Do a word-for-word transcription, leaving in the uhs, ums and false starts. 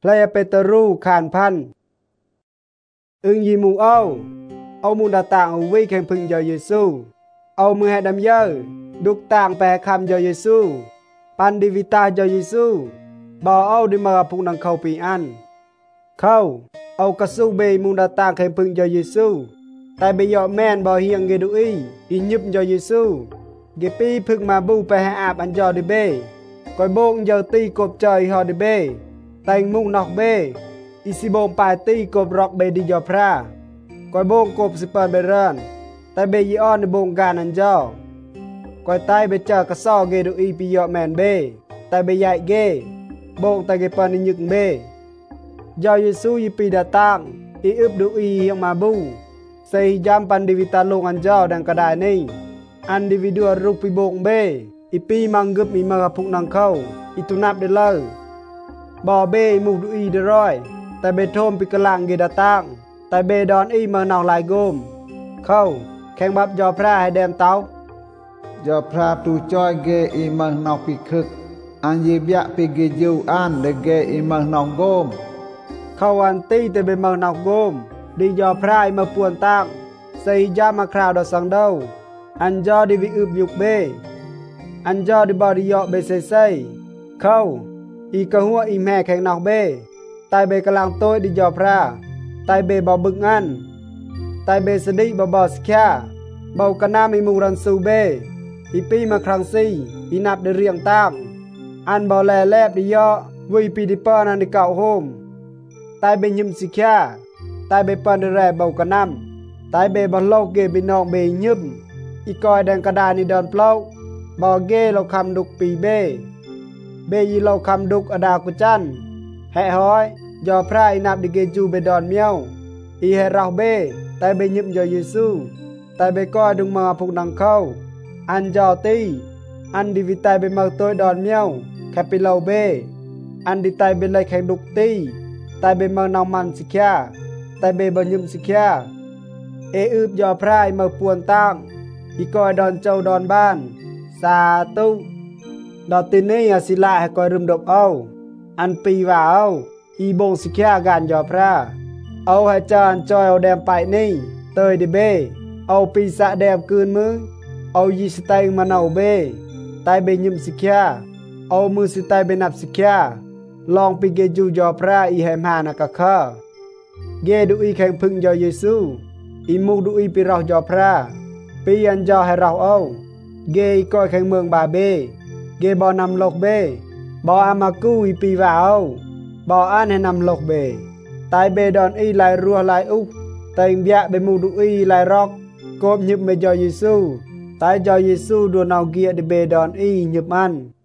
พลายเปตรูขานพันอึงยีมูเอาเอามูดาต่างเอาไว้แข่งพึ่งยอเยซูเอามือให้ดำเยอะดุกต่างแปรคำยอเยซูปันดิวิตายอเยซูบ่เอาดิมาพุงนังเข้าปีอันเข้าเอากระสู้เบมูดาต่างแข่งพึ่งยอเยซูแต่เบยอแม่นบ่เฮียงเกดุอีอินยุบยอเยซูเกปีพึ่งมาบูไปให้อาบอันยอดิเบกอยโบงยอตีกบใจฮอดิเบแต่งมุงนอกเบอิสิโบงปายตีกบรอกเบดิยอพระกอยโบงกบสิเปิดเบรอนแต่เบยออนในโบงการอันเจ้ากอยไตเบเจอกระซ้อเกดูอีปิยอแมนเบแต่เบใหญ่เกโบงแต่เกเปิดในยึกเบยอเยซูยิปีดาตังอีอึบดูอีเฮียงมาบูใส่ยามปันดิวิตาลงอันเจ้าดังกระไดนี่อันดิวิดัวรุกปีโบงเบอีปีมังกึบมีมาพุกนังเข้าอีตุนับเดลเลบ่อเบมูดูอีเดรอยแต่เบโทมปิกลังเกดาตังแต่เบดอนอีเมืองนองลายโกมเข้าแข่งบับยอพระให้แดมเตายอพระตูจอยเกอีเมืองนองปิคึกอันยีบยะปิเกยูอันเดเกอีเมืองนองโกมเข้าวันตีแต่เบเมืองนองโกมดียอพระมาปวนตังใส่ยามาคราวดอสังเดาอันยอดิวิอึบยุกเบอันยอดิบอดิยอเบเซเซเข้าอีกะหัวอีแม่แข่งนองเบตายเบกำลังโต้ดิยอพระตายเบบอบึกงันตายเบสดิบอบอสแค่เบากะนามีมูรันซูเบอีปีมาครั้งซีอีนับได้เรียงตามอันบอแลแลบดิยอวิปีดิปอนันดิเก่าโฮมตายเบยิมสิแค่ตายเบปันเดแรเบากะนำตายเบบอลโลกเกบินองเบยิมอีกอยแดงกระดานิดอนเปล่าบอเกเราคำดุกปีเบเบยีเราคำดุกอดากุจันแห่ห้อยยอพระอินับดิเกจูเบดอนเมียวอีเฮเราเบแต่เบยิมยอเยซูแต่เบก้อยดุงมาพุกนังเข้าอันจอตีอันดิวิตายเบมาตัวดอนเมียวแคปิโลเบอันดิตายเบเลยแข่งดุกตีแต่เบมานองมันสิแค่แต่เบบยิมสิแค่เออึบยอพระมาปวนตั้งอีก้อยดอนเจ้าดอนบ้านสาตุดอตินี่อาศิลาให้ก้อยรึมดบเอาอันปีว่าเอาอีบงสิแค่การยอพระเอาให้จานจอยเอาแดมไปนี่เตยดิเบเอาปีศาจแดมคืนมือเอายีสไตมาเอาเบไตเบยิมสิแค่เอามือสิไตเบนับสิแค่ลองปีเกจูยอพระอีแหมหานักข้าเกดูอีแข่งพึ่งยอเยซูอีมูดูอีปีเรายอพระปียันยอให้เราเอาเกอีก้อยแข่งเมืองบาเบเกบอนำโลกเบบออามากูอีปีว่าเอาบออันให้นำโลกเบตายเบดอนอีลายรัวลายอุกตายเบียเบมูดูอีลายรอกกบหยิบเมยอเยซูตายยอเยซูดวนเอาเกียดิเบดอนอีหยิบมัน